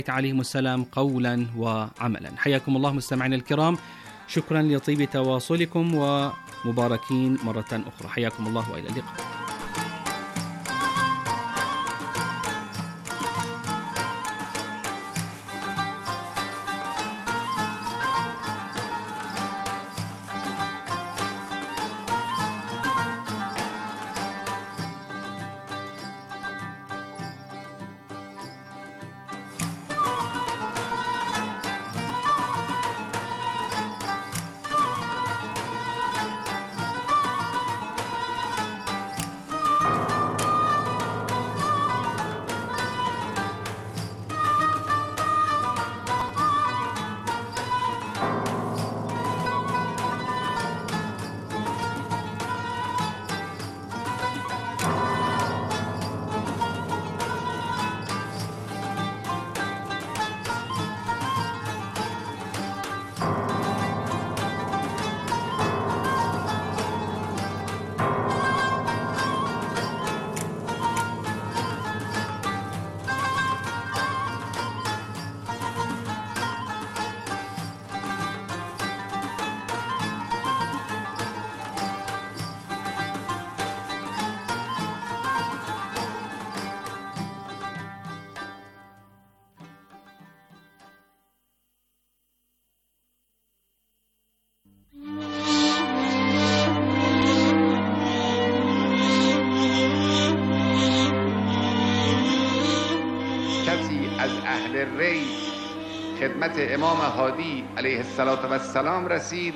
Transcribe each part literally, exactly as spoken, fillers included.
عليهم السلام قولا وعملا. حياكم الله مستمعينا الكرام، شكرا لطيب تواصلكم ومباركين مرة أخرى. حياكم الله وإلى اللقاء. ری خدمت امام هادی علیه السلام رسید.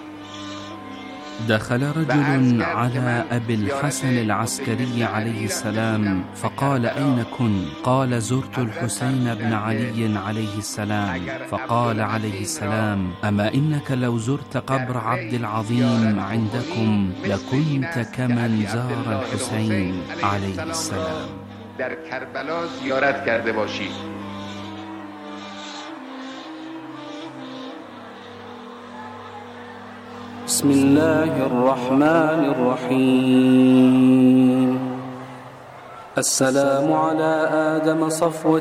دخل رجل على أبي الحسن العسكري عليه السلام فقال: أين كنت؟ قال: زرت الحسين بن علي عليه السلام. فقال عليه السلام: أما إنك لو زرت قبر عبد العظيم عندكم لكنت كمن زار الحسين عليه السلام. در کربلا زیارت کرده باشید. بسم الله الرحمن الرحيم. السلام على آدم صفوة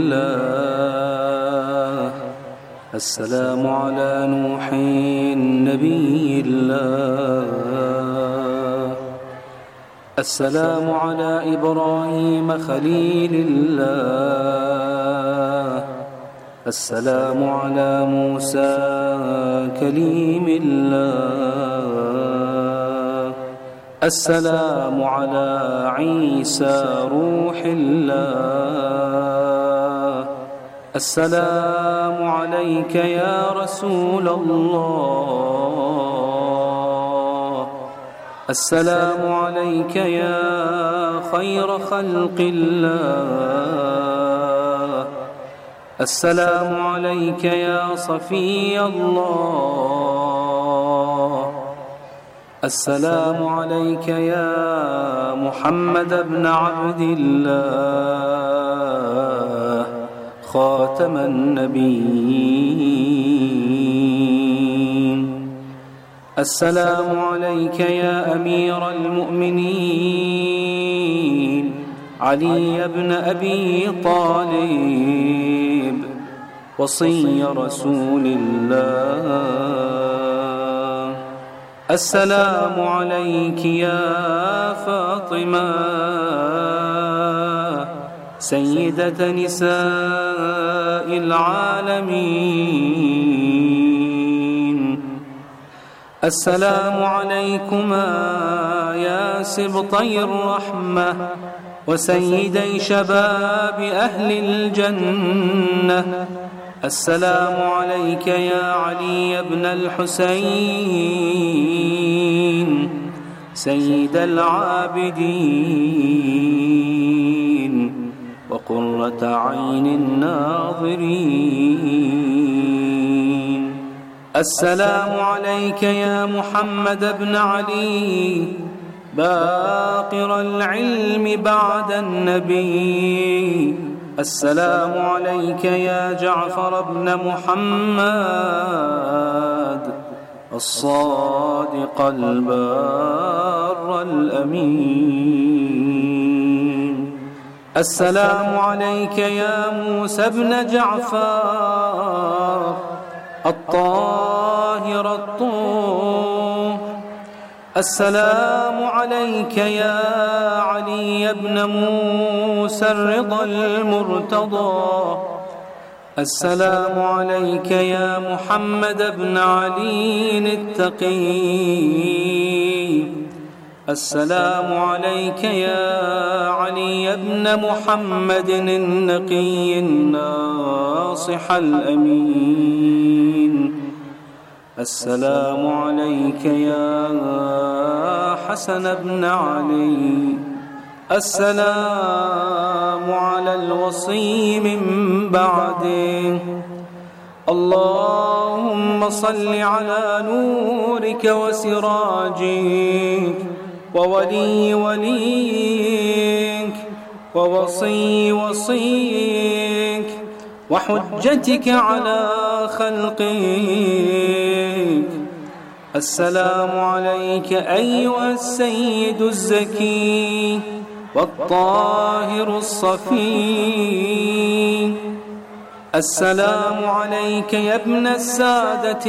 الله، السلام على نوح نبي الله، السلام على إبراهيم خليل الله، السلام على موسى كليم الله، السلام على عيسى روح الله، السلام عليك يا رسول الله، السلام عليك يا خير خلق الله، السلام عليك يا صفي الله، السلام عليك يا محمد بن عبد الله خاتم النبيين، السلام عليك يا أمير المؤمنين علي بن أبي طالب وصي رسول الله، السلام عليك يا فاطمة سيدة نساء العالمين، السلام عليكما يا سبطي الرحمة وسيدي شباب أهل الجنة، السلام عليك يا علي بن الحسين سيد العابدين وقرة عين الناظرين، السلام عليك يا محمد بن علي باقر العلم بعد النبي، السلام عليك يا جعفر بن محمد الصادق البار الأمين، السلام عليك يا موسى بن جعفر الطاهر الطوب. السلام عليك يا علي بن موسى الرضا المرتضى. السلام عليك يا محمد بن علي التقي. السلام عليك يا علي بن محمد النقي الناصح الأمين. السلام عليك يا حسن بن علي. السلام على الوصي من بعده. اللهم صل على نورك وسراجك وولي وليك ووصي وصيك وحجتك على خلقك. السلام عليك أيها السيد الزكي والطاهر الصفي. السلام عليك يا ابن السادة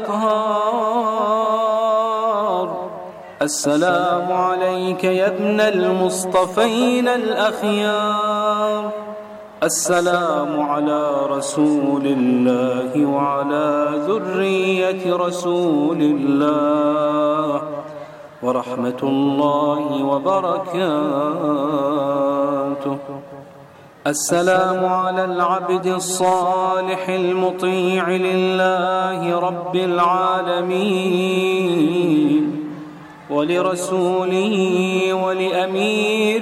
الأطهار. السلام عليك يا ابن المصطفين الأخيار. السلام على رسول الله وعلى ذرية رسول الله ورحمة الله وبركاته. السلام على العبد الصالح المطيع لله رب العالمين ولرسوله ولأمير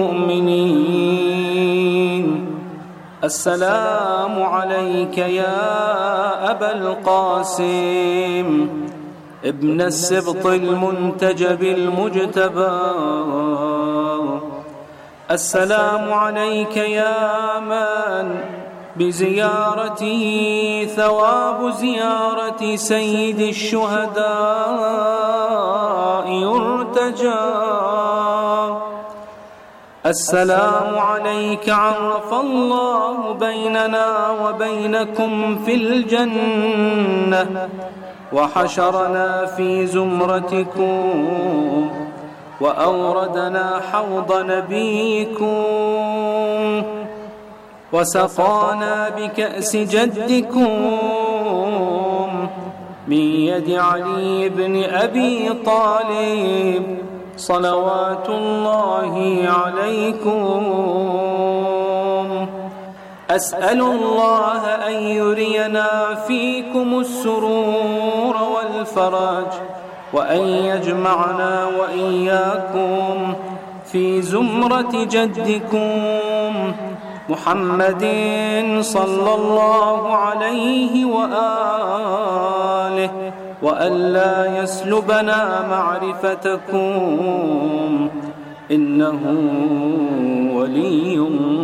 المؤمنين. السلام عليك يا أبا القاسم ابن السبط المنتجب المجتبى. السلام عليك يا من بزيارته ثواب زيارة سيد الشهداء يرتجى. السلام عليك عرف الله بيننا وبينكم في الجنة وحشرنا في زمرتكم وأوردنا حوض نبيكم وسقانا بكأس جدكم من يد علي بن أبي طالب صلوات الله عليكم. أسأل الله أن يرينا فيكم السرور والفرج وأن يجمعنا وإياكم في زمرة جدكم محمد صلى الله عليه وآله وألا يسلبنا معرفتكم إنه ولي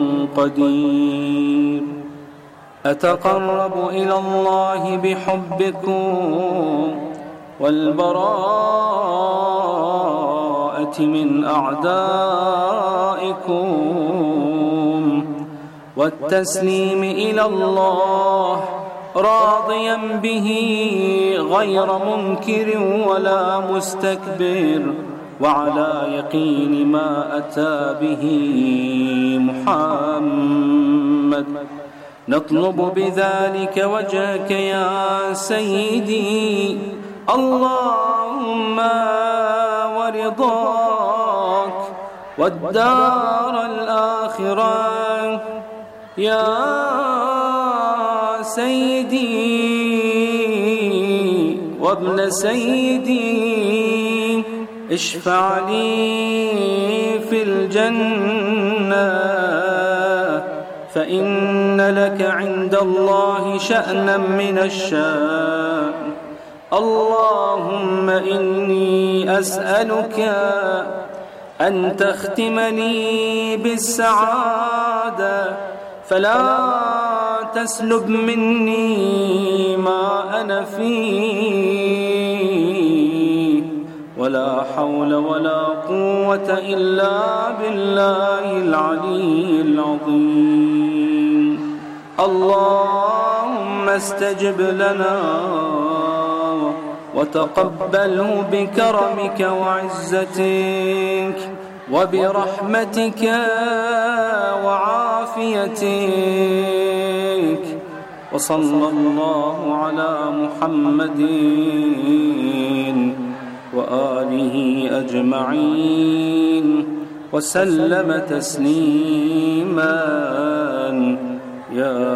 قدير. أتقرب إلى الله بحبكم والبراءة من أعدائكم والتسليم إلى الله راضيا به غير منكر ولا مستكبر وعلى يقين ما أتى به محمد. نطلب بذلك وجهك يا سيدي اللهم ورضاك والدار الآخرة يا سيدي وابن سيدي. اشفع لي في الجنة فإن لك عند الله شأنا من الشأن. اللهم إني أسألك أن تختم لي بالسعادة فلا تسلب مني ما أنا فيه ولا حول ولا قوة إلا بالله العلي العظيم. اللهم استجب لنا وتقبله بكرمك وعزتك وبرحمتك وعافيتك، وصلى الله على محمد وآله أجمعين وسلم تسليما يا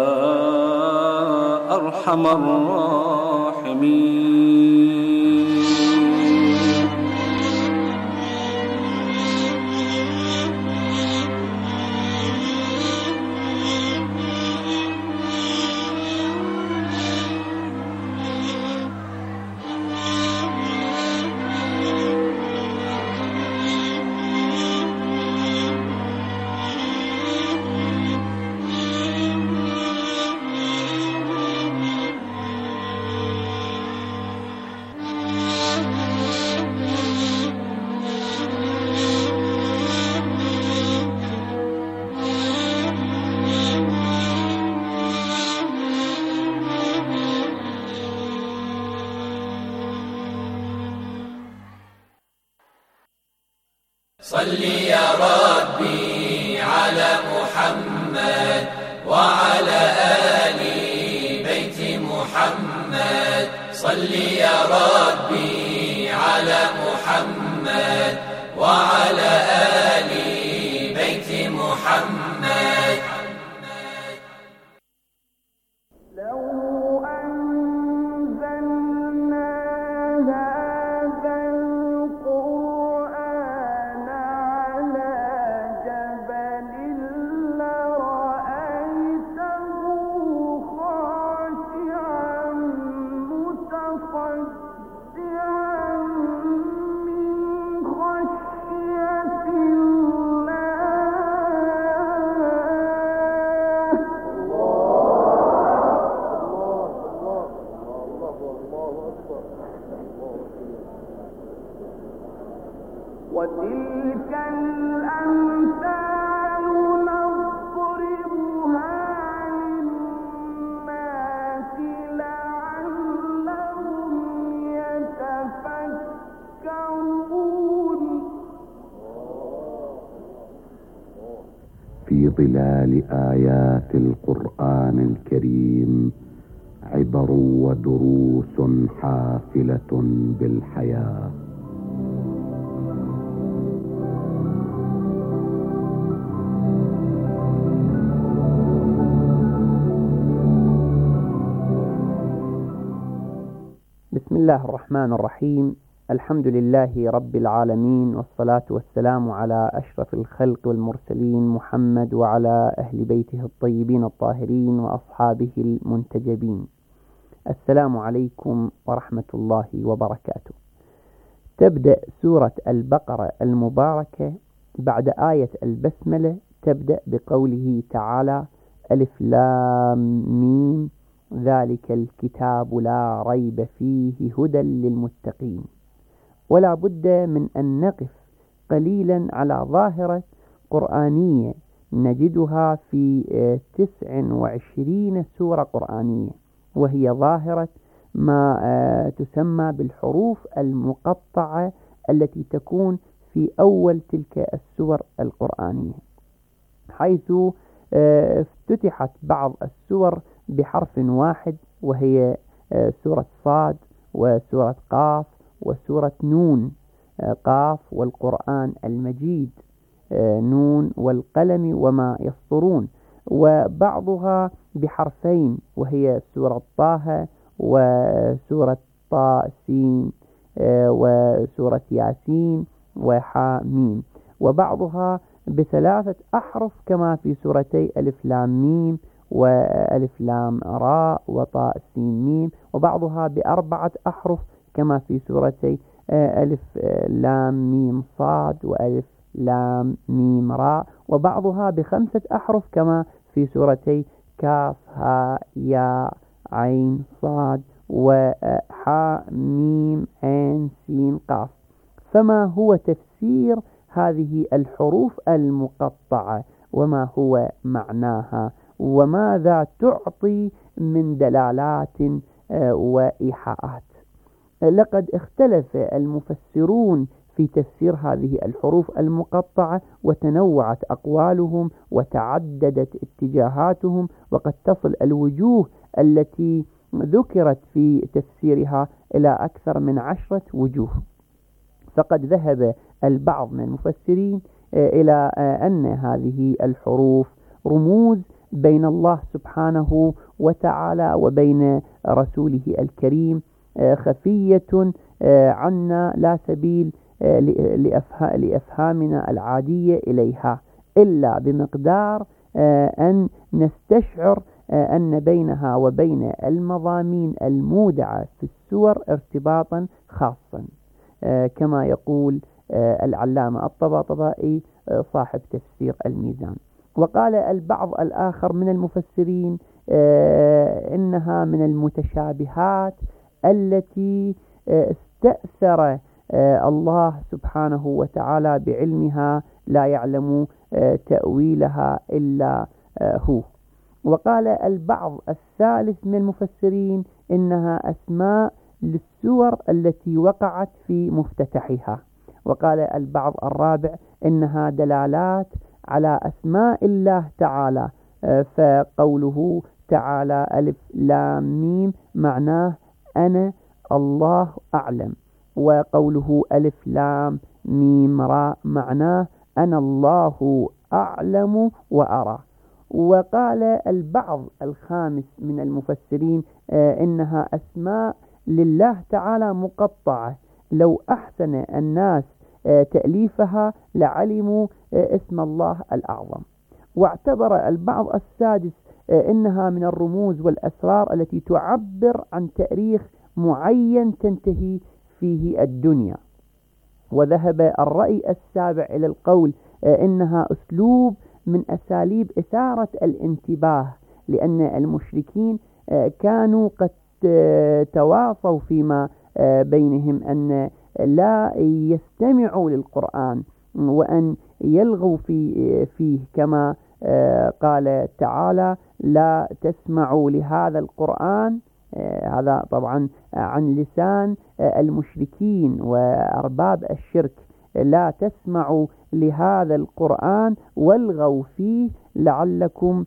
أرحم الراحمين. صل يا ربي على محمد وعلى آل بيت محمد. صل يا ربي على محمد وعلى آل بيت محمد. وتلك الأمثال نضربها للناس لعلهم يتفكرون. في ظلال آيات القرآن الكريم عبر ودروس حافلة بالحياة. بسم الله الرحمن الرحيم. الحمد لله رب العالمين، والصلاة والسلام على أشرف الخلق والمرسلين محمد وعلى أهل بيته الطيبين الطاهرين وأصحابه المنتجبين. السلام عليكم ورحمة الله وبركاته. تبدأ سورة البقرة المباركة بعد آية البسملة، تبدأ بقوله تعالى: ألف لام ميم ذلك الكتاب لا ريب فيه هدى للمتقين. ولا بد من أن نقف قليلا على ظاهرة قرآنية نجدها في تسع وعشرين سورة قرآنية، وهي ظاهرة ما تسمى بالحروف المقطعة التي تكون في أول تلك السور القرآنية، حيث افتتحت بعض السور بحرف واحد، وهي سورة صاد وسورة قاف وسورة نون. قاف والقرآن المجيد، نون والقلم وما يسطرون. وبعضها بحرفين، وهي سورة طه وسورة طاء سين وسورة ياسين وحاميم. وبعضها بثلاثة أحرف كما في سورتي ألف لام ميم وألف لام راء وطاء سين ميم. وبعضها بأربعة أحرف كما في سورتي ألف لام ميم صاد وألف لام ميم راء. وبعضها بخمسة أحرف كما في سورتي كاف هاء ياء عين صاد وحاء ميم عين سين قاف. فما هو تفسير هذه الحروف المقطعة وما هو معناها وماذا تعطي من دلالات وإيحاءات؟ لقد اختلف المفسرون في تفسير هذه الحروف المقطعة وتنوعت أقوالهم وتعددت اتجاهاتهم، وقد تصل الوجوه التي ذكرت في تفسيرها إلى أكثر من عشرة وجوه. فقد ذهب البعض من المفسرين إلى أن هذه الحروف رموز بين الله سبحانه وتعالى وبين رسوله الكريم، خفية عنا لا سبيل لأفهامنا العادية إليها إلا بمقدار أن نستشعر أن بينها وبين المضامين المودعة في السور ارتباطا خاصا، كما يقول العلامة الطباطبائي صاحب تفسير الميزان. وقال البعض الآخر من المفسرين إنها من المتشابهات التي استأثر الله سبحانه وتعالى بعلمها، لا يعلم تأويلها إلا هو. وقال البعض الثالث من المفسرين إنها أسماء للسور التي وقعت في مفتتحها. وقال البعض الرابع إنها دلالات على أسماء الله تعالى، فقوله تعالى ألف لام ميم معناه أنا الله أعلم، وقوله ألف لام ميم راء معناه أنا الله أعلم وأرى. وقال البعض الخامس من المفسرين إنها أسماء لله تعالى مقطعة، لو أحسن الناس تأليفها لعلموا اسم الله الأعظم. واعتبر البعض السادس إنها من الرموز والأسرار التي تعبر عن تاريخ معين تنتهي فيه الدنيا. وذهب الرأي السابع إلى القول إنها أسلوب من أساليب إثارة الانتباه، لأن المشركين كانوا قد تواصوا فيما بينهم أن لا يستمعوا للقرآن وأن يلغوا في فيه، كما قال تعالى لا تسمعوا لهذا القرآن. هذا طبعا عن لسان المشركين وأرباب الشرك، لا تسمعوا لهذا القرآن والغوا فيه لعلكم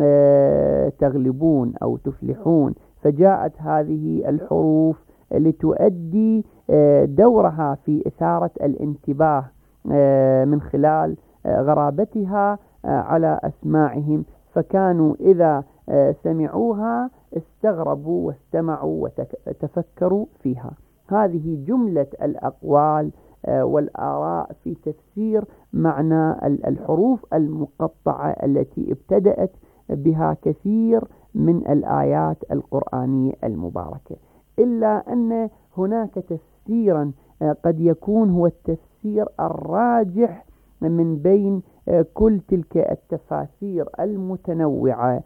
تغلبون أو تفلحون. فجاءت هذه الحروف لتؤدي دورها في إثارة الانتباه من خلال غرابتها على أسماعهم، فكانوا إذا سمعوها استغربوا واستمعوا وتفكروا فيها. هذه جملة الأقوال والآراء في تفسير معنى الحروف المقطعة التي ابتدأت بها كثير من الآيات القرآنية المباركة، إلا أن هناك تفسيرا قد يكون هو التفسير الراجح من بين كل تلك التفاسير المتنوعة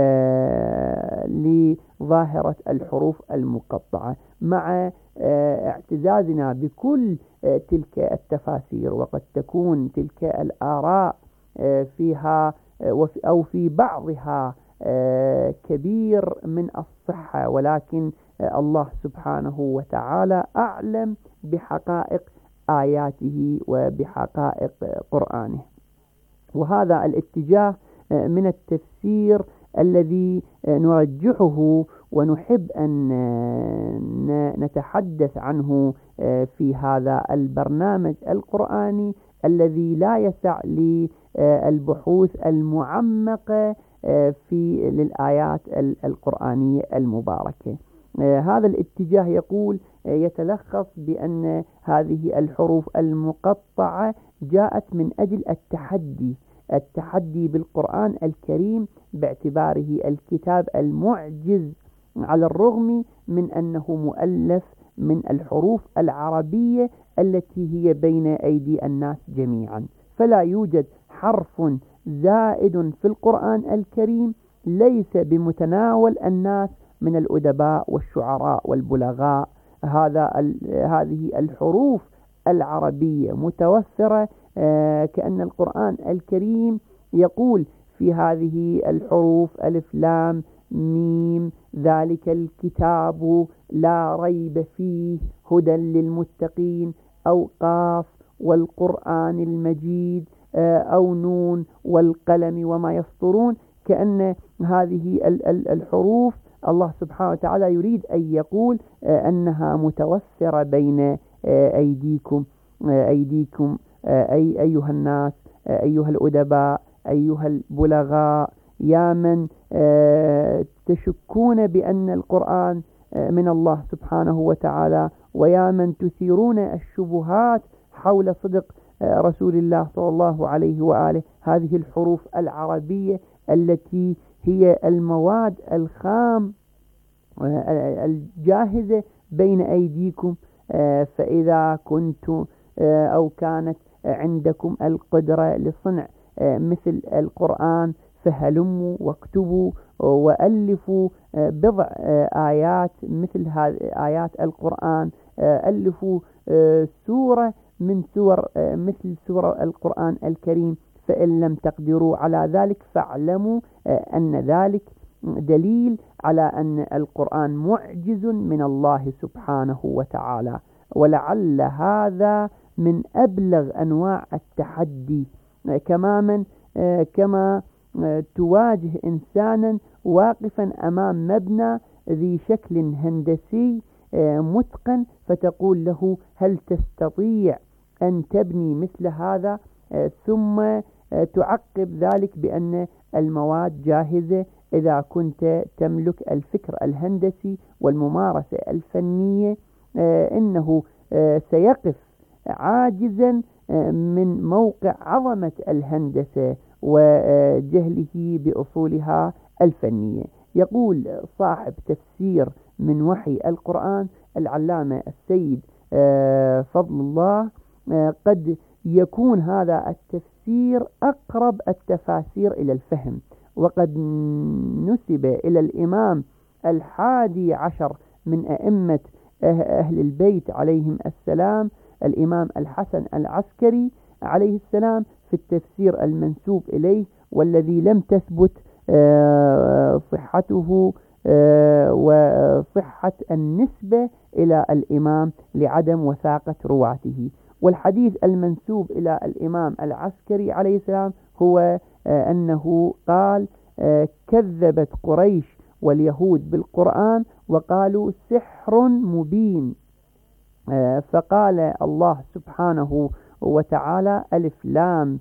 لظاهرة الحروف المقطعة، مع اعتزازنا بكل تلك التفاسير. وقد تكون تلك الآراء فيها أو في بعضها كبير من الصحة، ولكن الله سبحانه وتعالى أعلم بحقائق آياته وبحقائق قرآنه. وهذا الاتجاه من التفسير الذي نرجحه ونحب أن نتحدث عنه في هذا البرنامج القرآني الذي لا يسع للبحوث المعمقة في للآيات القرآنية المباركة. هذا الاتجاه يقول يتلخص بأن هذه الحروف المقطعة جاءت من أجل التحدي التحدي بالقرآن الكريم باعتباره الكتاب المعجز، على الرغم من أنه مؤلف من الحروف العربية التي هي بين أيدي الناس جميعا. فلا يوجد حرف زائد في القرآن الكريم ليس بمتناول الناس من الأدباء والشعراء والبلغاء. هذا هذه الحروف العربية متوفرة، كأن القرآن الكريم يقول في هذه الحروف ألف لام ميم ذلك الكتاب لا ريب فيه هدى للمتقين، أو قاف والقرآن المجيد، أو نون والقلم وما يسطرون. كأن هذه الحروف الله سبحانه وتعالى يريد أن يقول أنها متوفرة بين أيديكم أيديكم أي أيها الناس، أيها الأدباء، أيها البلغاء، يا من تشكون بأن القرآن من الله سبحانه وتعالى، ويا من تثيرون الشبهات حول صدق رسول الله صلى الله عليه وآله. هذه الحروف العربية التي هي المواد الخام الجاهزة بين أيديكم، فإذا كنت أو كانت عندكم القدرة لصنع مثل القرآن فهلموا واكتبوا وألفوا بضع آيات مثل هذه آيات القرآن، ألفوا سورة من سور مثل سورة القرآن الكريم. فإن لم تقدروا على ذلك فاعلموا أن ذلك دليل على أن القرآن معجز من الله سبحانه وتعالى. ولعل هذا من أبلغ أنواع التحدي، كما كما تواجه إنسانا واقفا أمام مبنى ذي شكل هندسي متقن، فتقول له هل تستطيع أن تبني مثل هذا، ثم تعقب ذلك بأن المواد جاهزة. إذا كنت تملك الفكر الهندسي والممارسة الفنية، إنه سيقف عاجزا من موقع عظمة الهندسة وجهله بأصولها الفنية. يقول صاحب تفسير من وحي القرآن العلامة السيد فضل الله: قد يكون هذا التفسير أقرب التفاسير إلى الفهم، وقد نسب إلى الإمام الحادي عشر من أئمة أهل البيت عليهم السلام، الإمام الحسن العسكري عليه السلام، في التفسير المنسوب إليه والذي لم تثبت صحته وصحة النسبة إلى الإمام لعدم وثاقة رواته. والحديث المنسوب إلى الإمام العسكري عليه السلام هو أنه قال: كذبت قريش واليهود بالقرآن وقالوا سحر مبين، فقال الله سبحانه وتعالى: ألف لام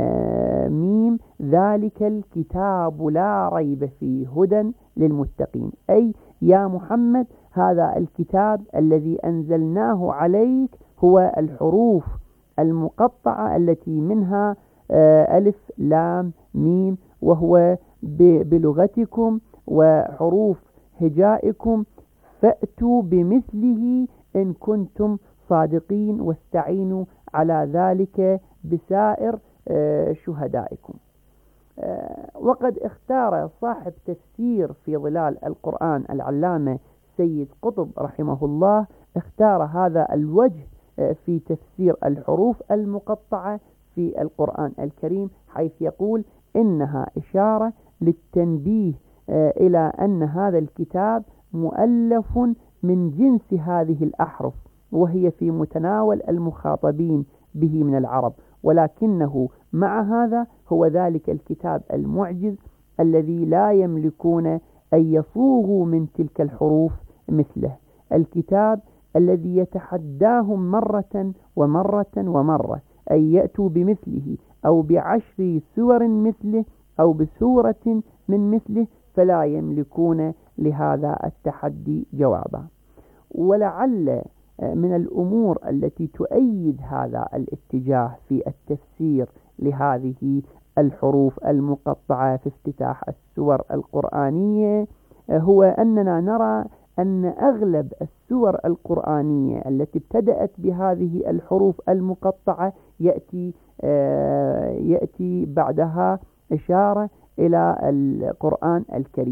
ميم ذلك الكتاب لا ريب فيه هدى للمتقين، أي يا محمد هذا الكتاب الذي أنزلناه عليك هو الحروف المقطعة التي منها ألف لام ميم، وهو بلغتكم وحروف هجائكم، فأتوا بمثله إن كنتم صادقين واستعينوا على ذلك بسائر شهدائكم. وقد اختار صاحب تفسير في ظلال القرآن العلامة سيد قطب رحمه الله، اختار هذا الوجه في تفسير الحروف المقطعة في القرآن الكريم، حيث يقول: إنها إشارة للتنبيه إلى أن هذا الكتاب مؤلف من جنس هذه الأحرف، وهي في متناول المخاطبين به من العرب، ولكنه مع هذا هو ذلك الكتاب المعجز الذي لا يملكون أن يصوغوا من تلك الحروف مثله، الكتاب الذي يتحداهم مرة ومرة ومرة أن يأتوا بمثله أو بعشر سور مثله أو بسورة من مثله، فلا يملكون لهذا التحدي جوابا. ولعل من الأمور التي تؤيد هذا الاتجاه في التفسير لهذه الحروف المقطعة في افتتاح السور القرآنية هو أننا نرى أن أغلب السور القرآنية التي ابتدأت بهذه الحروف المقطعة يأتي يأتي بعدها إشارة إلى القرآن الكريم،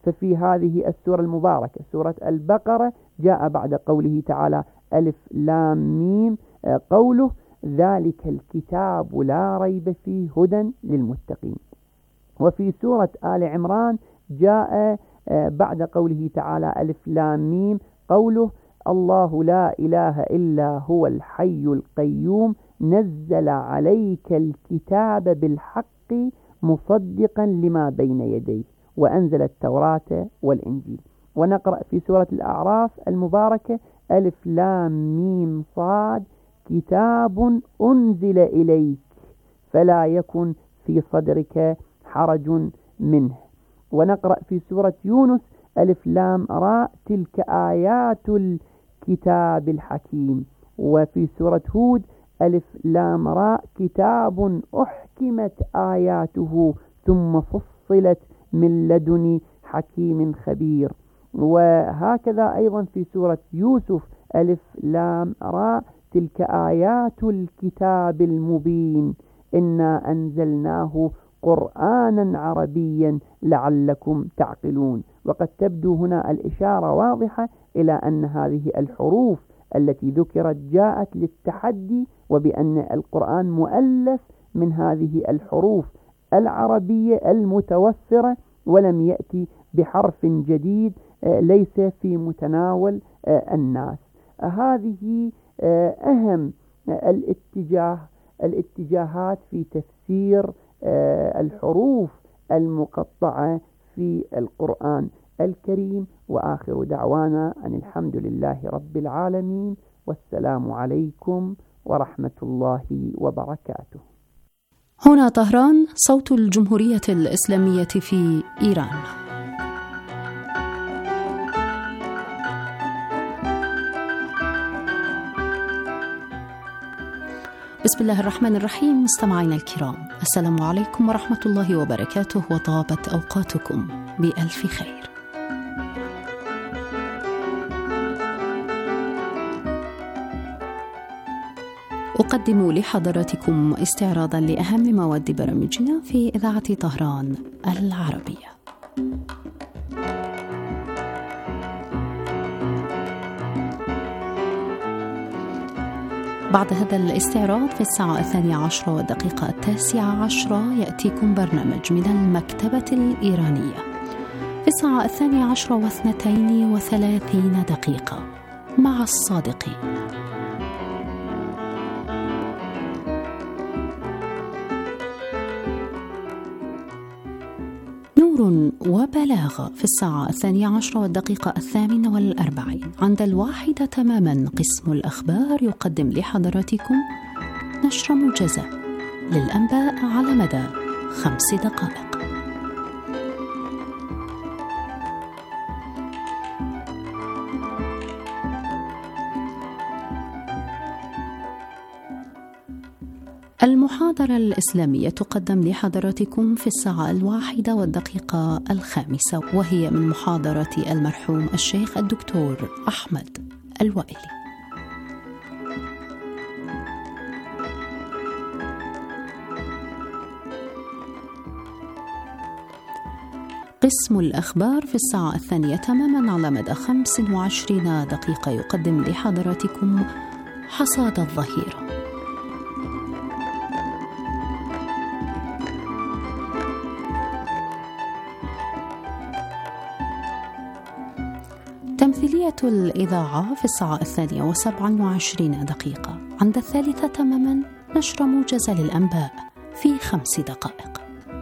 ففي هذه السورة المباركة سورة البقرة جاء بعد قوله تعالى ألف لام ميم قوله ذلك الكتاب لا ريب فيه هدى للمتقين. وفي سورة آل عمران جاء بعد قوله تعالى ألف لام ميم قوله الله لا إله إلا هو الحي القيوم نزل عليك الكتاب بالحق مصدقا لما بين يديه وأنزل التوراة والإنجيل. ونقرأ في سورة الأعراف المباركة ألف لام ميم صاد كتاب أنزل إليك فلا يكن في صدرك حرج منه. ونقرأ في سورة يونس ألف لام راء تلك آيات الكتاب الحكيم. وفي سورة هود ألف لام راء كتاب أحكمت آياته ثم فصلت من لدن حكيم خبير. وهكذا أيضا في سورة يوسف ألف لام راء تلك آيات الكتاب المبين إنا أنزلناه قرآنا عربيا لعلكم تعقلون. وقد تبدو هنا الإشارة واضحة إلى أن هذه الحروف التي ذكرت جاءت للتحدي وبأن القرآن مؤلف من هذه الحروف العربية المتوفرة ولم يأتي بحرف جديد ليس في متناول الناس. هذه أهم الاتجاه الاتجاهات في تفسير الحروف المقطعة في القرآن الكريم. وآخر دعوانا أن الحمد لله رب العالمين والسلام عليكم ورحمة الله وبركاته. هنا طهران صوت الجمهورية الإسلامية في إيران. بسم الله الرحمن الرحيم. مستمعينا الكرام، السلام عليكم ورحمة الله وبركاته، وطابت أوقاتكم بألف خير. أقدم لحضراتكم استعراضا لأهم مواد برامجنا في إذاعة طهران العربية. بعد هذا الاستعراض في الساعة الثانية عشرة والدقيقة التاسعة عشرة يأتيكم برنامج من المكتبة الإيرانية. في الساعة الثانية عشرة واثنتين وثلاثين دقيقة مع الصادقين. نور وبلاغة في الساعة الثانية عشرة والدقيقة الثامنة والأربعين. عند الواحدة تماما قسم الأخبار يقدم لحضراتكم نشرة موجزة للأنباء على مدى خمس دقائق. المحاضرة الإسلامية تقدم لحضراتكم في الساعة الواحدة والدقيقة الخامسة، وهي من محاضرة المرحوم الشيخ الدكتور أحمد الوائلي. قسم الأخبار في الساعة الثانية تماما على مدى خمس وعشرين دقيقة يقدم لحضراتكم حصاد الظهيرة. تمثيلية الإذاعة في الساعة الثانية وسبع وعشرين دقيقة. عند الثالثة تماما نشرة موجزة للأنباء في خمس دقائق.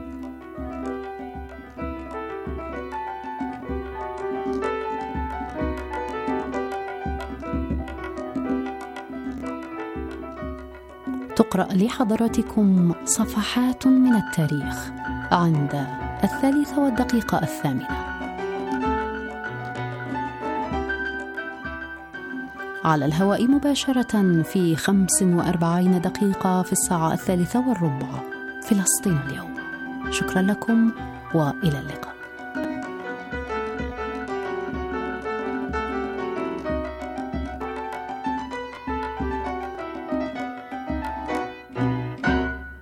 تقرأ لحضراتكم صفحات من التاريخ عند الثالثة والدقيقة الثامنة. على الهواء مباشرة في خمس وأربعين دقيقة في الساعة الثالثة والربع فلسطين اليوم. شكرا لكم وإلى اللقاء.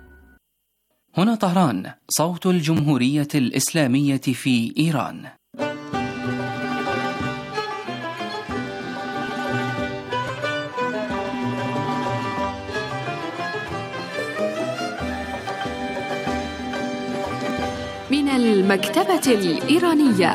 هنا طهران صوت الجمهورية الإسلامية في إيران. المكتبة الإيرانية.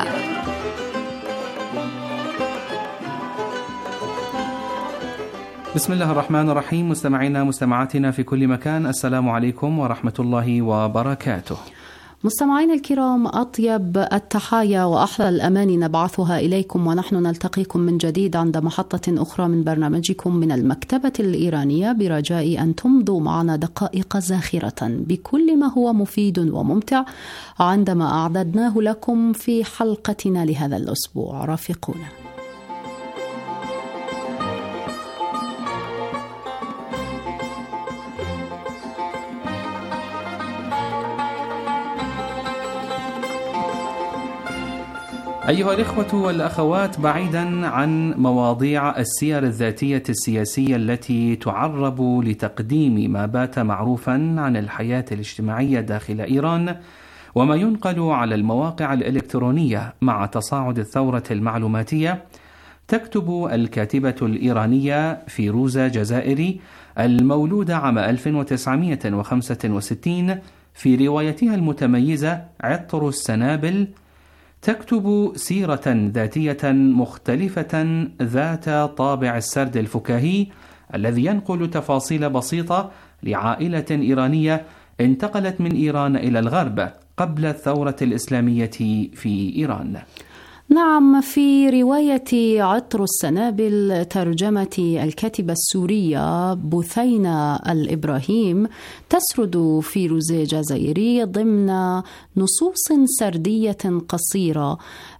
بسم الله الرحمن الرحيم. مستمعينا مستمعاتنا في كل مكان، السلام عليكم ورحمة الله وبركاته. مستمعينا الكرام، أطيب التحايا وأحلى الأماني نبعثها إليكم ونحن نلتقيكم من جديد عند محطة أخرى من برنامجكم من المكتبة الإيرانية، برجاء أن تمضوا معنا دقائق زاخرة بكل ما هو مفيد وممتع عندما أعددناه لكم في حلقتنا لهذا الأسبوع. رافقونا. أيها الإخوة والأخوات، بعيدا عن مواضيع السير الذاتية السياسية التي تعرب لتقديم ما بات معروفا عن الحياة الاجتماعية داخل إيران وما ينقل على المواقع الإلكترونية مع تصاعد الثورة المعلوماتية، تكتب الكاتبة الإيرانية فيروزة جزائري المولودة عام ألف وتسعمائة وخمسة وستين في روايتها المتميزة عطر السنابل، تكتب سيرة ذاتية مختلفة ذات طابع السرد الفكاهي الذي ينقل تفاصيل بسيطة لعائلة إيرانية انتقلت من إيران إلى الغرب قبل الثورة الإسلامية في إيران. نعم، في رواية عطر السنابل ترجمة الكاتبة السورية بثينة الإبراهيم، تسرد فيروزة جزائري ضمن نصوص سردية قصيرة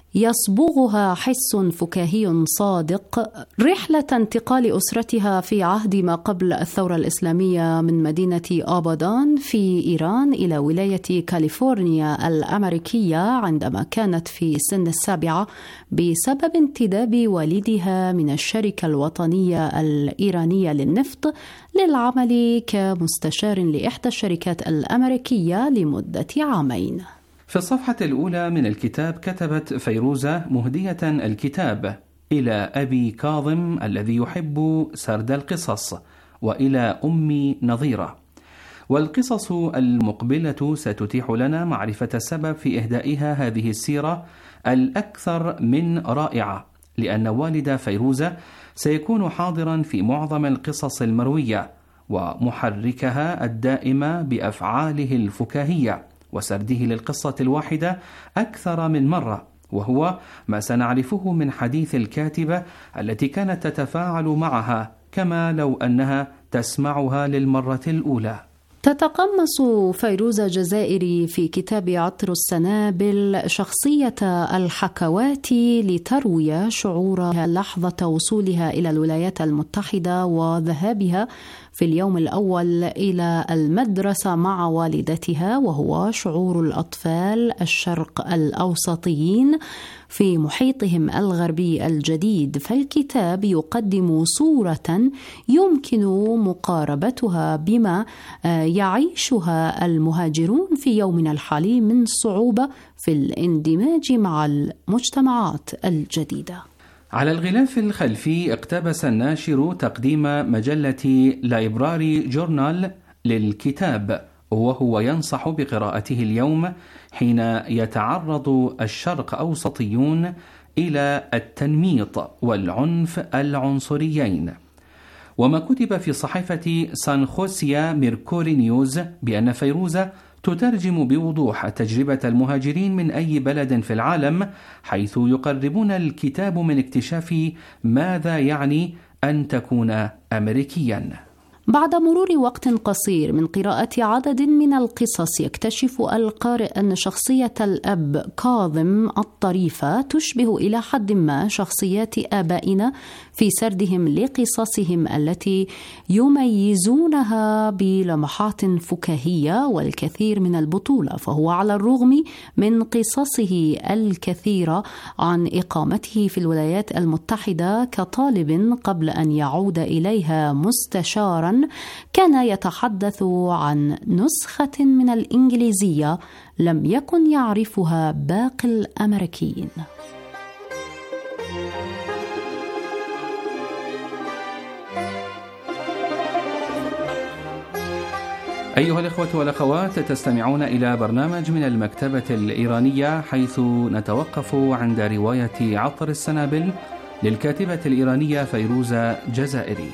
يصبغها حس فكاهي صادق رحلة انتقال أسرتها في عهد ما قبل الثورة الإسلامية من مدينة آبادان في إيران إلى ولاية كاليفورنيا الأمريكية عندما كانت في سن السابعة بسبب انتداب والدها من الشركة الوطنية الإيرانية للنفط للعمل كمستشار لإحدى الشركات الأمريكية لمدة عامين. في الصفحة الأولى من الكتاب كتبت فيروزة مهدية الكتاب إلى أبي كاظم الذي يحب سرد القصص، وإلى أمي نظيرة، والقصص المقبلة ستتيح لنا معرفة السبب في إهدائها هذه السيرة الأكثر من رائعة، لأن والد فيروزة سيكون حاضرا في معظم القصص المروية ومحركها الدائم بأفعاله الفكاهية وسرده للقصة الواحدة أكثر من مرة، وهو ما سنعرفه من حديث الكاتبة التي كانت تتفاعل معها كما لو أنها تسمعها للمرة الأولى. تتقمص فيروزة جزائري في كتاب عطر السنابل شخصية الحكواتي لتروي شعورها لحظة وصولها إلى الولايات المتحدة وذهابها في اليوم الأول إلى المدرسة مع والدتها، وهو شعور الأطفال الشرق الأوسطيين في محيطهم الغربي الجديد. فالكتاب يقدم صورة يمكن مقاربتها بما يعيشها المهاجرون في يومنا الحالي من صعوبة في الاندماج مع المجتمعات الجديدة. على الغلاف الخلفي اقتبس الناشر تقديم مجلة لايبراري جورنال للكتاب، وهو ينصح بقراءته اليوم حين يتعرض الشرق أوسطيون إلى التنميط والعنف العنصريين. وما كتب في صحيفة سان خوسيا ميركوري نيوز بأن فيروزة تترجم بوضوح تجربة المهاجرين من أي بلد في العالم، حيث يقربون الكتاب من اكتشاف ماذا يعني أن تكون أمريكياً. بعد مرور وقت قصير من قراءة عدد من القصص، يكتشف القارئ أن شخصية الأب كاظم الطريفة تشبه إلى حد ما شخصيات آبائنا في سردهم لقصصهم التي يميزونها بلمحات فكاهية والكثير من البطولة. فهو على الرغم من قصصه الكثيرة عن إقامته في الولايات المتحدة كطالب قبل أن يعود إليها مستشارا، كان يتحدث عن نسخة من الإنجليزية لم يكن يعرفها باقي الأمريكيين. أيها الإخوة والأخوات، تستمعون إلى برنامج من المكتبة الإيرانية، حيث نتوقف عند رواية عطر السنابل للكاتبة الإيرانية فيروزة جزائري.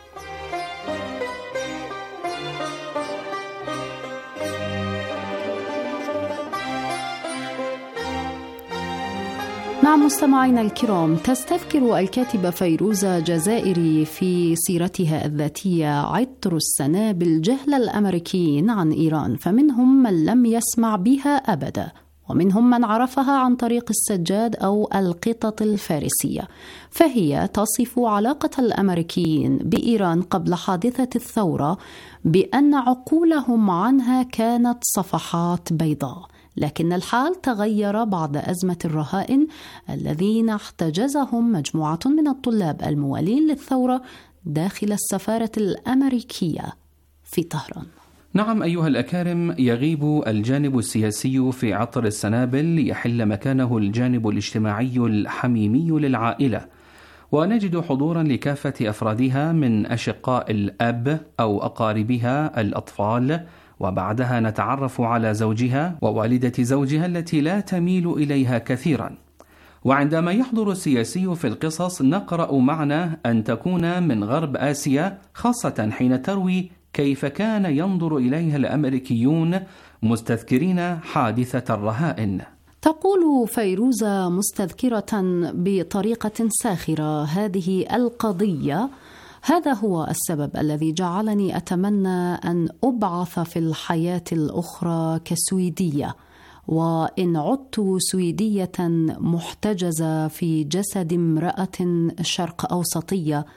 نعم مستمعينا الكرام، تستذكر الكاتبة فيروزة جزائري في سيرتها الذاتية عطر السنابل جهل الأمريكيين عن إيران، فمنهم من لم يسمع بها أبدا، ومنهم من عرفها عن طريق السجاد أو القطط الفارسية. فهي تصف علاقة الأمريكيين بإيران قبل حادثة الثورة بأن عقولهم عنها كانت صفحات بيضاء، لكن الحال تغير بعد أزمة الرهائن الذين احتجزهم مجموعة من الطلاب الموالين للثورة داخل السفارة الأمريكية في طهران. نعم أيها الأكارم، يغيب الجانب السياسي في عطر السنابل ليحل مكانه الجانب الاجتماعي الحميمي للعائلة، ونجد حضورا لكافة أفرادها من أشقاء الأب أو أقاربها الأطفال، وبعدها نتعرف على زوجها ووالدة زوجها التي لا تميل إليها كثيرا. وعندما يحضر السياسي في القصص نقرأ معنى أن تكون من غرب آسيا، خاصة حين تروي كيف كان ينظر إليها الأمريكيون مستذكرين حادثة الرهائن. تقول فيروزة مستذكرة بطريقة ساخرة هذه القضية: هذا هو السبب الذي جعلني أتمنى أن أبعث في الحياة الأخرى كسويدية، وإن عدت سويدية محتجزة في جسد امرأة شرق أوسطية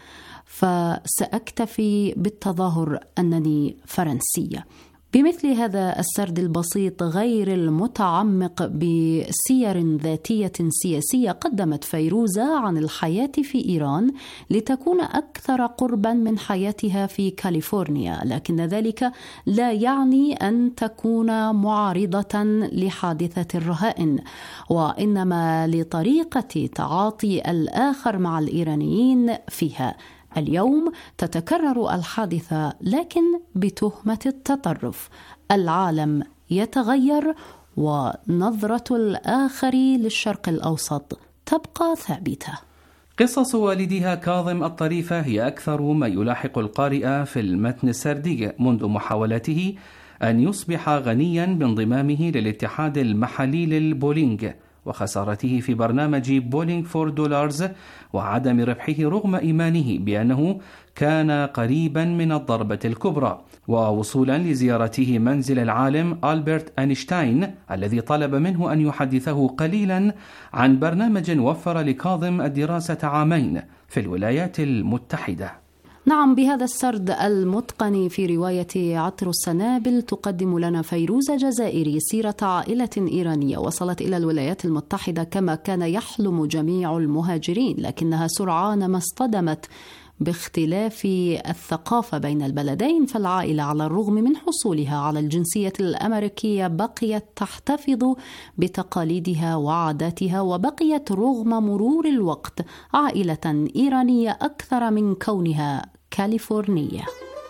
فسأكتفي بالتظاهر أنني فرنسية. بمثل هذا السرد البسيط غير المتعمق بسير ذاتية سياسية قدمت فيروزة عن الحياة في إيران لتكون أكثر قربا من حياتها في كاليفورنيا، لكن ذلك لا يعني أن تكون معارضة لحادثة الرهائن، وإنما لطريقة تعاطي الآخر مع الإيرانيين فيها. اليوم تتكرر الحادثة لكن بتهمة التطرف. العالم يتغير ونظرة الآخر للشرق الأوسط تبقى ثابتة. قصص والدها كاظم الطريفة هي أكثر ما يلاحق القارئ في المتن السردي منذ محاولته أن يصبح غنيا بانضمامه للاتحاد المحلي للبولينج وخسارته في برنامج بولينج فور دولارز وعدم ربحه رغم إيمانه بأنه كان قريبا من الضربة الكبرى، ووصولا لزيارته منزل العالم ألبرت أينشتاين الذي طلب منه أن يحدثه قليلا عن برنامج وفر لكاظم الدراسة عامين في الولايات المتحدة. نعم، بهذا السرد المتقن في رواية عطر السنابل تقدم لنا فيروزة جزائري سيرة عائلة إيرانية وصلت إلى الولايات المتحدة كما كان يحلم جميع المهاجرين، لكنها سرعان ما اصطدمت باختلاف الثقافة بين البلدين، فالعائلة على الرغم من حصولها على الجنسية الأمريكية بقيت تحتفظ بتقاليدها وعاداتها، وبقيت رغم مرور الوقت عائلة إيرانية أكثر من كونها كاليفورنية.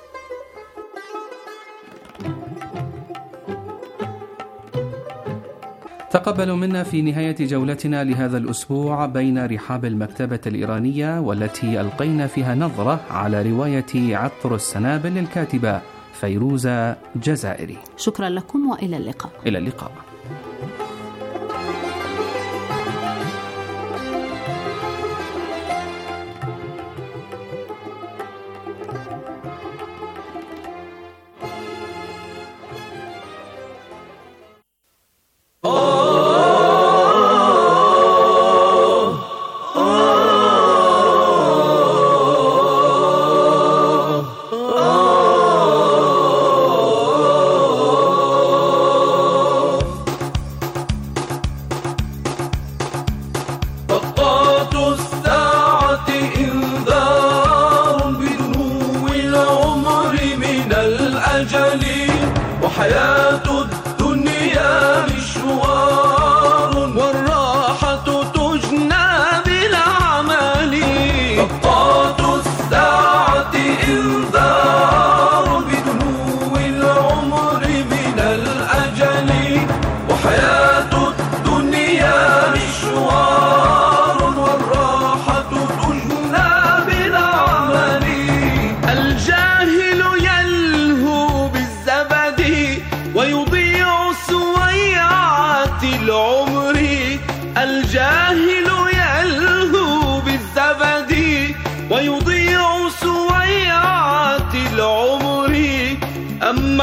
تقبلوا منا في نهاية جولتنا لهذا الأسبوع بين رحاب المكتبة الإيرانية، والتي ألقينا فيها نظرة على رواية عطر السنابل للكاتبة فيروزة جزائري. شكرا لكم وإلى اللقاء. إلى اللقاء.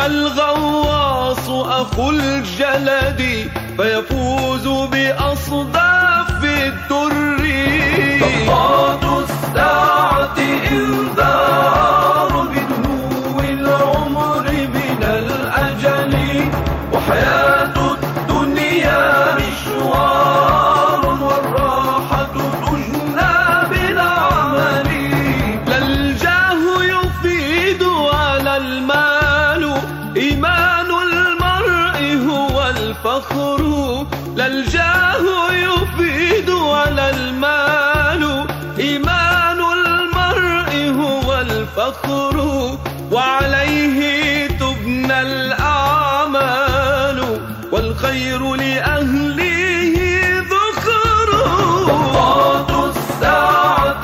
الغواص أخو الجلد فيفوز بأصداف الدر. صفات الساعة إنذار بدنو العمر من الأجل، وحياة الدنيا مشوار والراحة تجنى بالعمل. لا الجاه يفيد ولا المال، إيمان المرء هو الفخر. لا الجاه يفيد ولا المال، إيمان المرء هو الفخر. وعليه تبنى الأعمال، والخير لأهله ذخر. صفات الساعة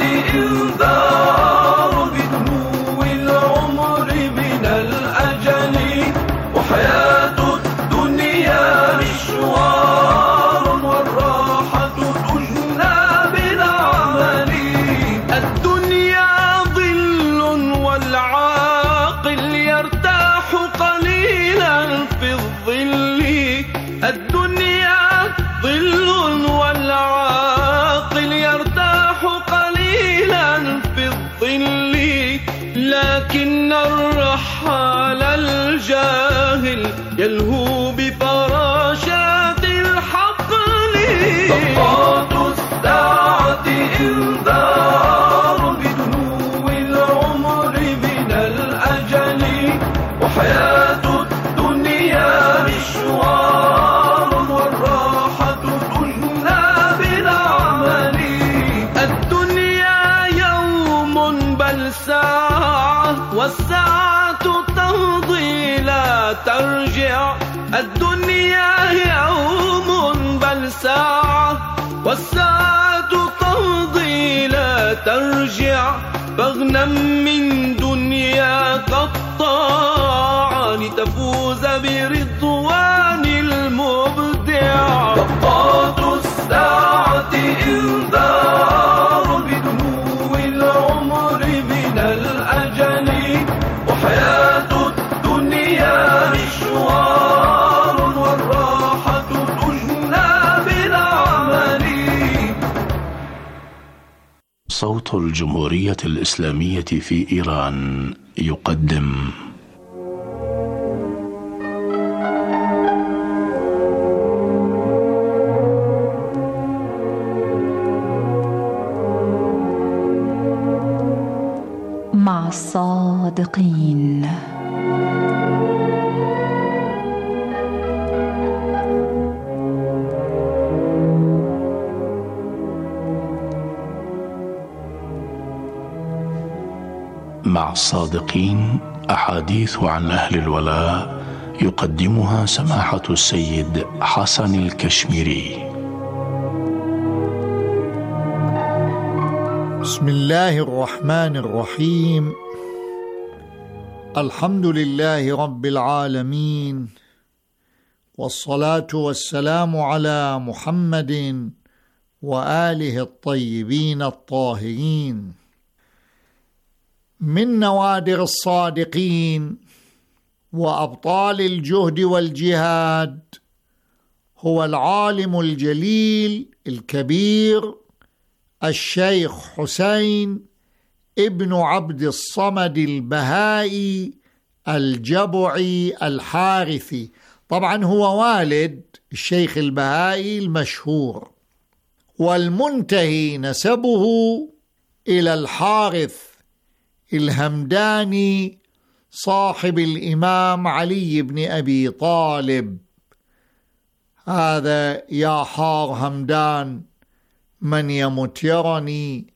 إنذار بدنو العمر من الأجل، وحياة الدنيا مشوار والراحة تجنى بالعمل. الدنيا ظل والعاقل يرتاح قليلا في الظل. الدنيا ظل والعاقل يرتاح قليلا في الظل، لكن الرحال الجاهل يلهو بفراشات الحقل. صفات الساعة إنذار بدنو العمر من الأجل، وحياة الدنيا مشوار والراحة تجنى بالعمل. الدنيا يوم بل ساعة، والساعة تمضي لا ترجع. الدنيا يوم بل ساعة، والساعة تمضي لا ترجع. فاغنم من دنياك الطاعة لتفوز برضوان المبدع. صفات الساعة إنذار بدنو العمر من الأجل، وحياة الدنيا مشوار والراحة تجنى بالعمل. صوت الجمهورية الإسلامية في إيران يقدم مع الصادقين. مع الصادقين أحاديث عن أهل الولاء يقدمها سماحة السيد حسن الكشميري. بسم الله الرحمن الرحيم. الحمد لله رب العالمين، والصلاة والسلام على محمد وآله الطيبين الطاهرين. من نوادر الصادقين وأبطال الجهد والجهاد هو العالم الجليل الكبير الشيخ حسين ابن عبد الصمد البهائي الجبعي الحارثي. طبعا هو والد الشيخ البهائي المشهور، والمنتهي نسبه إلى الحارث الهمداني صاحب الإمام علي بن أبي طالب. هذا يا حار همدان من يمت يرني،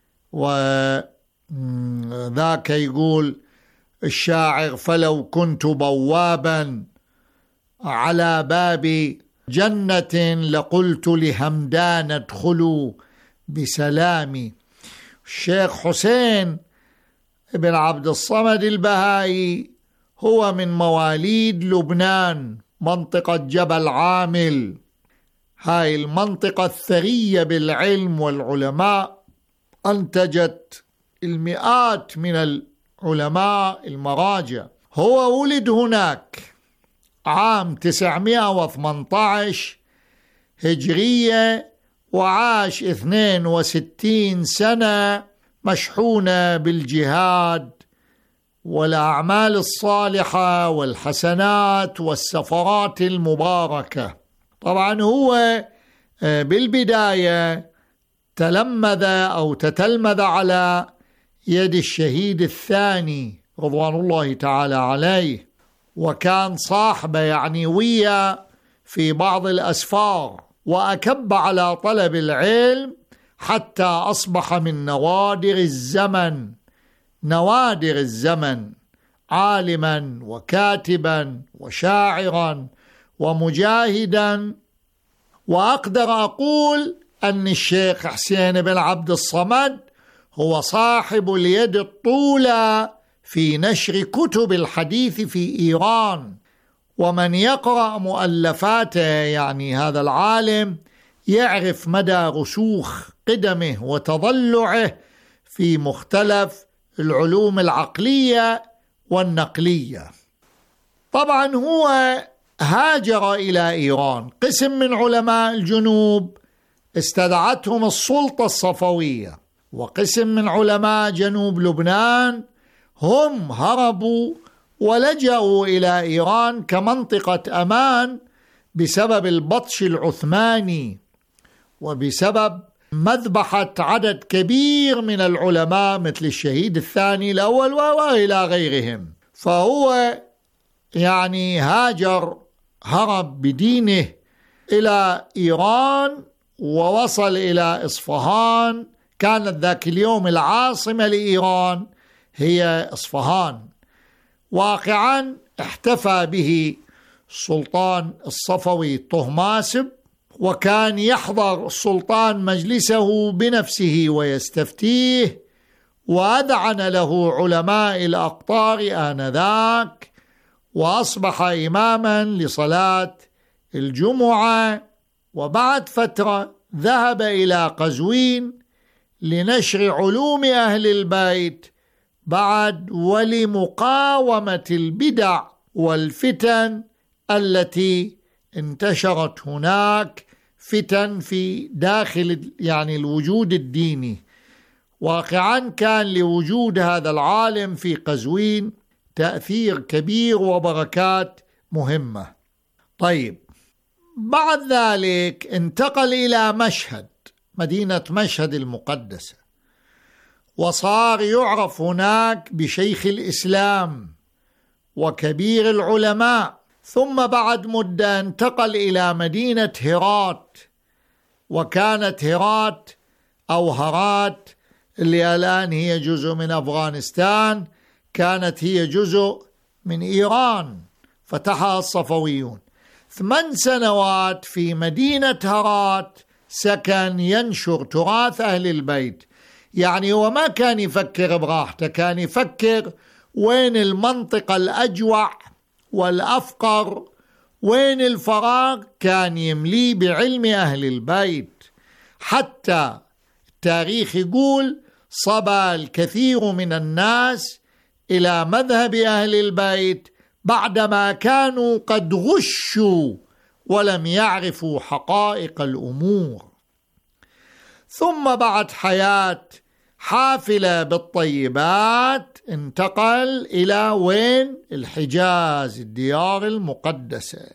وذاك يقول الشاعر فلو كنت بوابا على باب جنة لقلت لهمدان ادخلوا بسلامي. الشيخ حسين ابن عبد الصمد البهائي هو من مواليد لبنان، منطقة جبل عامل. هاي المنطقة الثرية بالعلم والعلماء، أنتجت المئات من العلماء المراجع. هو ولد هناك عام تسعمائة وثمانية عشر هجرية، وعاش اثنين وستين سنة مشحونة بالجهاد والأعمال الصالحة والحسنات والسفرات المباركة. طبعا هو بالبداية تلمذ أو تتلمذ على يد الشهيد الثاني رضوان الله تعالى عليه، وكان صاحبه يعني ويا في بعض الأسفار، وأكب على طلب العلم حتى أصبح من نوادر الزمن نوادر الزمن عالما وكاتبا وشاعرا ومجاهدا. وأقدر أقول أن الشيخ حسين بن عبد الصمد هو صاحب اليد الطولى في نشر كتب الحديث في إيران، ومن يقرأ مؤلفاته يعني هذا العالم يعرف مدى رسوخ قدمه وتضلعه في مختلف العلوم العقلية والنقلية. طبعا هو هاجر إلى إيران، قسم من علماء الجنوب استدعتهم السلطة الصفوية، وقسم من علماء جنوب لبنان هم هربوا ولجأوا إلى إيران كمنطقة أمان بسبب البطش العثماني وبسبب مذبحة عدد كبير من العلماء مثل الشهيد الثاني الأول وإلى غيرهم. فهو يعني هاجر، هرب بدينه إلى إيران ووصل إلى إصفهان. كانت ذاك اليوم العاصمة لإيران هي إصفهان. واقعا احتفى به السلطان الصفوي طهماسب، وكان يحضر السلطان مجلسه بنفسه ويستفتيه، وأذعن له علماء الأقطار آنذاك، وأصبح إماما لصلاة الجمعة. وبعد فترة ذهب إلى قزوين لنشر علوم أهل البيت بعد ولمقاومة البدع والفتن التي انتشرت هناك، فتن في داخل يعني الوجود الديني. واقعا كان لوجود هذا العالم في قزوين تأثير كبير وبركات مهمة. طيب بعد ذلك انتقل إلى مشهد، مدينة مشهد المقدسة، وصار يعرف هناك بشيخ الإسلام وكبير العلماء. ثم بعد مدة انتقل إلى مدينة هرات، وكانت هرات أو هرات اللي الآن هي جزء من أفغانستان كانت هي جزء من إيران، فتحها الصفويون. ثمان سنوات في مدينة هرات سكن ينشر تراث أهل البيت. يعني هو ما كان يفكر براحته، كان يفكر وين المنطقة الأجوع والأفقر، وين الفراغ، كان يملي بعلم أهل البيت. حتى التاريخ يقول صبا الكثير من الناس إلى مذهب أهل البيت بعدما كانوا قد غشوا ولم يعرفوا حقائق الأمور. ثم بعد حياة حافلة بالطيبات انتقل إلى وين؟ الحجاز، الديار المقدسة.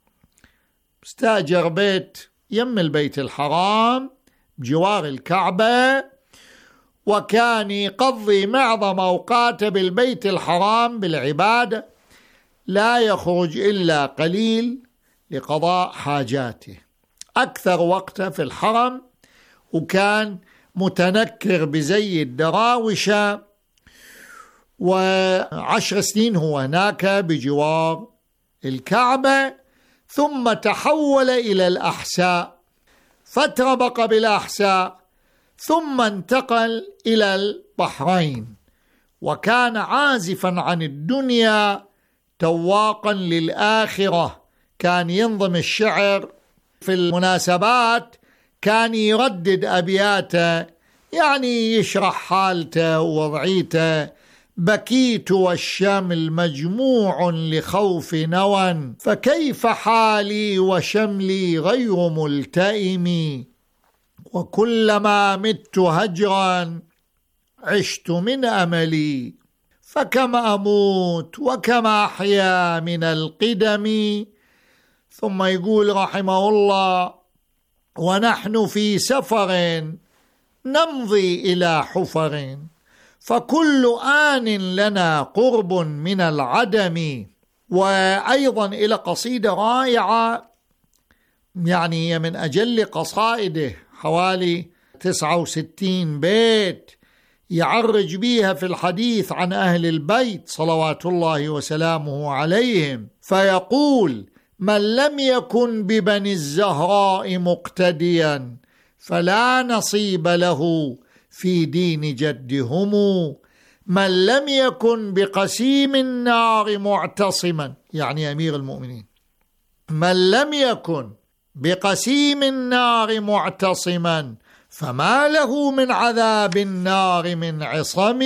استأجر بيت يم البيت الحرام بجوار الكعبة، وكان يقضي معظم أوقاته بالبيت الحرام بالعبادة، لا يخرج إلا قليل لقضاء حاجاته، أكثر وقته في الحرم. وكان متنكر بزي الدراوشة، وعشر سنين هو هناك بجوار الكعبة. ثم تحول إلى الأحساء، فترة بقى بالأحساء، ثم انتقل إلى البحرين، وكان عازفا عن الدنيا تواقا للآخرة. كان ينظم الشعر في المناسبات، كان يردد أبياته، يعني يشرح حالته ووضعيته بكيت والشمل مجموع لخوف نوى، فكيف حالي وشملي غير ملتئم. وكلما مت هجرا عشت من أملي، فكم أموت وكم أحيا من القدم. ثم يقول رحمه الله: ونحن في سفر نمضي إلى حفر، فكل آن لنا قرب من العدم. وأيضا إلى قصيدة رائعة، يعني هي من أجل قصائده، حوالي تسعة وستين بيت، يعرج بها في الحديث عن أهل البيت صلوات الله وسلامه عليهم، فيقول: من لم يكن ببني الزهراء مقتديا فلا نصيب له في دين جدهم. من لم يكن بقسيم النار معتصما، يعني أمير المؤمنين، من لم يكن بقسيم النار معتصما فما له من عذاب النار من عصم.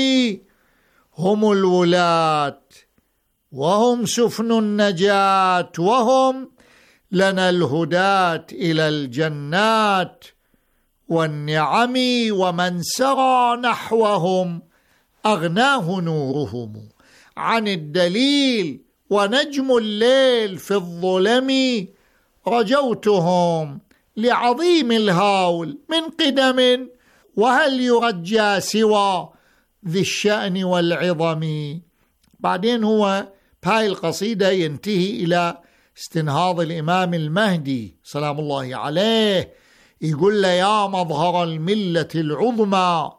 هم الولاة وهم سفن النجاة، وهم لنا الهداة إلى الجنات والنعم. ومن سرى نحوهم أغناه نورهم عن الدليل، ونجم الليل في الظلم. رجوتهم لعظيم الهول من قدم، وهل يرجى سوى ذي الشأن والعظم. بعدين هو بهاي القصيدة ينتهي إلى استنهاض الإمام المهدي سلام الله عليه، يقول له: يا مظهر الملة العظمى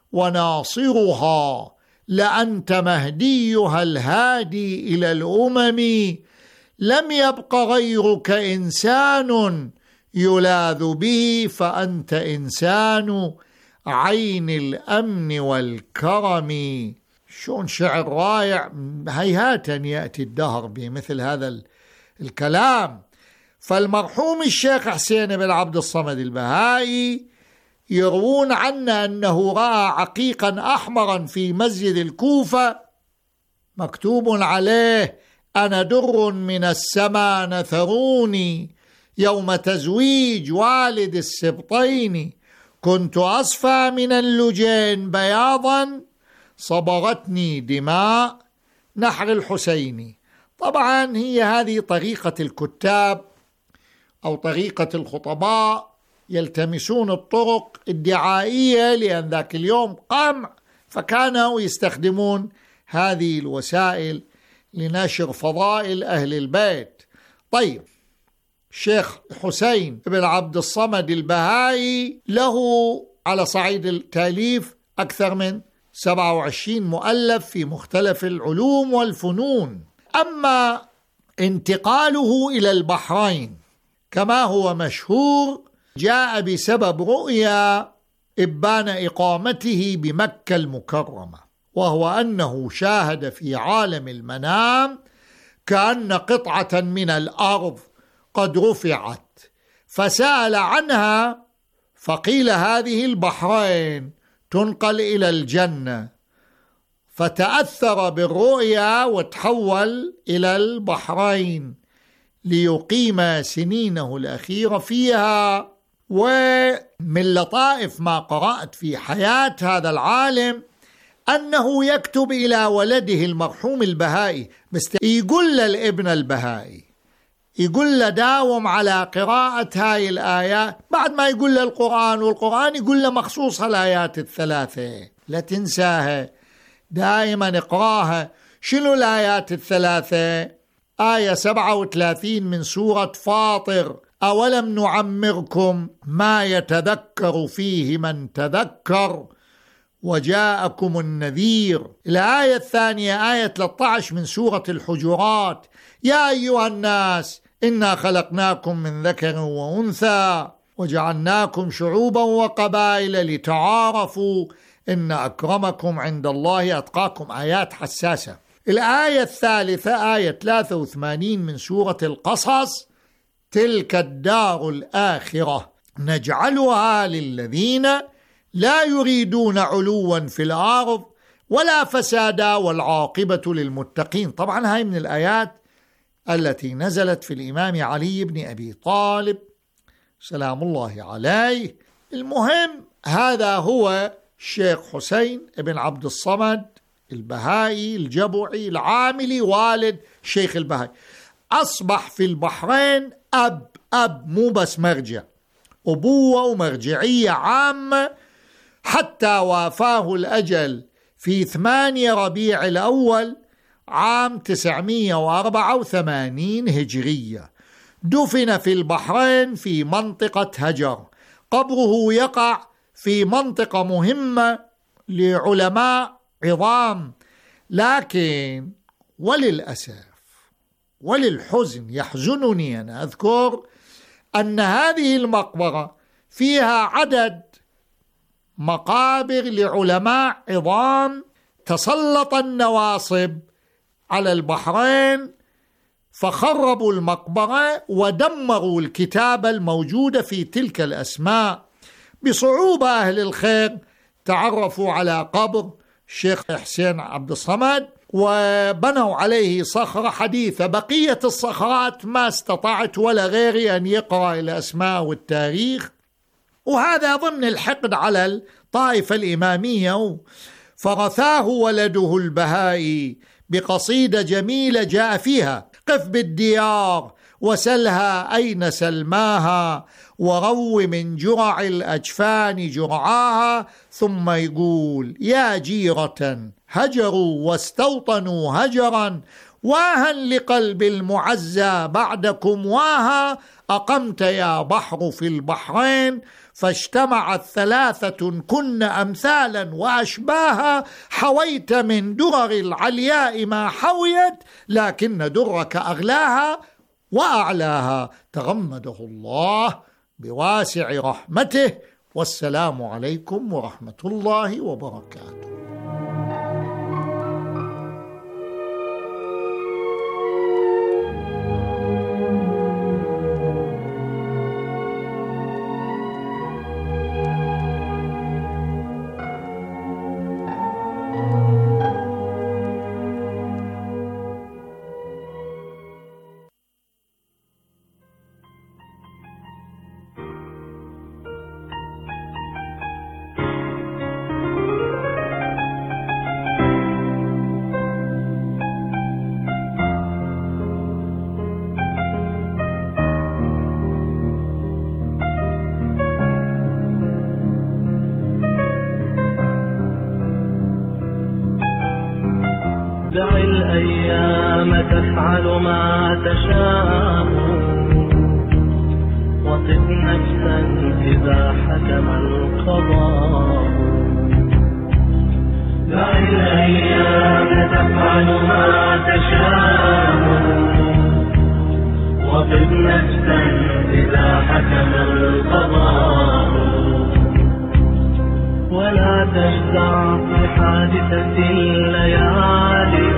وناصرها، لأنت مهديها الهادي إلى الأمم. لم يبق غيرك إنسان يلاذ به، فأنت إنسان عين الأمن والكرم. شون شعر رائع، هيهات يأتي الدهر بمثل هذا الكلام. فالمرحوم الشيخ حسين بن عبد الصمد البهائي يروون عنا أنه رأى عقيقا أحمرا في مسجد الكوفة مكتوب عليه: أنا در من السما نثروني يوم تزويج والد السبطين، كنت أصفى من اللجين بياضا صبغتني دماء نحر الحسين. طبعا هي هذه طريقة الكتاب أو طريقة الخطباء، يلتمسون الطرق الدعائية، لأن ذاك اليوم قمع، فكانوا يستخدمون هذه الوسائل لنشر فضائل أهل البيت. طيب، الشيخ حسين بن عبد الصمد البهائي له على صعيد التأليف أكثر من سبعة وعشرين مؤلف في مختلف العلوم والفنون. أما انتقاله إلى البحرين كما هو مشهور جاء بسبب رؤيا إبان إقامته بمكة المكرمة، وهو أنه شاهد في عالم المنام كأن قطعة من الأرض قد رفعت، فسأل عنها فقيل هذه البحرين تنقل إلى الجنة، فتأثر بالرؤيا وتحول إلى البحرين ليقيم سنينه الأخيرة فيها. ومن لطائف ما قرأت في حياة هذا العالم أنه يكتب إلى ولده المرحوم البهائي، يقول للابن البهائي، يقول له داوم على قراءة هاي الآيات، بعد ما يقول له القرآن، والقرآن يقول له مخصوص الآيات الثلاثة لا تنساها، دائما اقراها. شنو الآيات الثلاثة؟ آية سبعة وثلاثين من سورة فاطر: أولم نعمركم ما يتذكر فيه من تذكر وجاءكم النذير. الآية الثانية آية ثلاثة عشر من سورة الحجرات: يا أيها الناس إنا خلقناكم من ذكر وأنثى وجعلناكم شعوبا وقبائل لتعارفوا إن أكرمكم عند الله أتقاكم. آيات حساسة. الآية الثالثة آية ثلاثة وثمانين من سورة القصص: تلك الدار الآخرة نجعلها للذين لا يريدون علوا في الأرض ولا فسادا والعاقبة للمتقين. طبعا هاي من الآيات التي نزلت في الإمام علي بن أبي طالب سلام الله عليه. المهم هذا هو الشيخ حسين بن عبد الصمد البهائي الجبعي العاملي والد شيخ البهائي. أصبح في البحرين أب أب مو بس مرجع، أبوة ومرجعية عامة، حتى وافاه الأجل في ثمانية ربيع الأول عام تسعمائة وأربعة وثمانين هجرية. دفن في البحرين في منطقة هجر. قبره يقع في منطقة مهمة لعلماء عظام، لكن وللأسف وللحزن يحزنني أن أذكر أن هذه المقبرة فيها عدد مقابر لعلماء عظام تسلط النواصب على البحرين فخربوا المقبرة ودمروا الكتابة الموجودة في تلك الأسماء. بصعوبة أهل الخير تعرفوا على قبر الشيخ حسين عبد الصمد وبنوا عليه صخرة حديثة. بقية الصخرات ما استطعت ولا غيري أن يقرأ الأسماء والتاريخ، وهذا ضمن الحقد على الطائفة الإمامية. فرثاه ولده البهائي بقصيدة جميلة جاء فيها: قف بالديار وسلها أين سلماها، ورو من جرع الأجفان جرعاها. ثم يقول: يا جيرة هجروا واستوطنوا هجرا، واها لقلب المعزى بعدكم واها. أقمت يا بحر في البحرين فاجتمعت ثلاثة كن أمثالا وأشباها. حويت من درر العلياء ما حويت، لكن درك أغلاها وأعلاها. تغمده الله بواسع رحمته، والسلام عليكم ورحمة الله وبركاته. دع الأيام تفعل ما تشاء، وطب نفسا إذا حكم القضاء. دع الأيام تفعل ما تشاء، وطب نفسا إذا حكم القضاء. ولا تجزع في حادثة الليالي،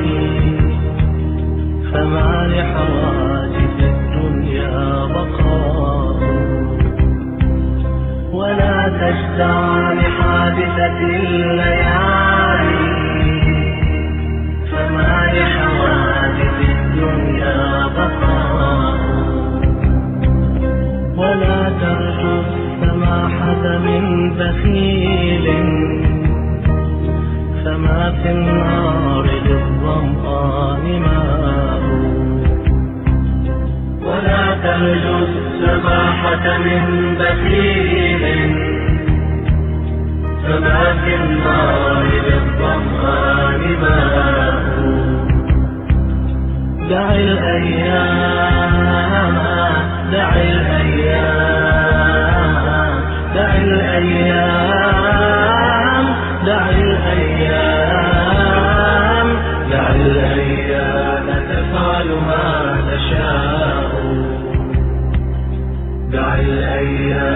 فما لحوادث الدنيا بقاء. ولا تجزع لحادثة الليالي، فما لحوادث الدنيا بقاء. ولا ترجو السماحة من بخيل، فما في النار للظمآن ماء. ولا ترجو السماحة من بخيل، فما في النار للظمآن ماء. دع الأيام دع الأيام دع الأيام دع الأيام دع الأيام تفعل ما تشاء. دع الأيام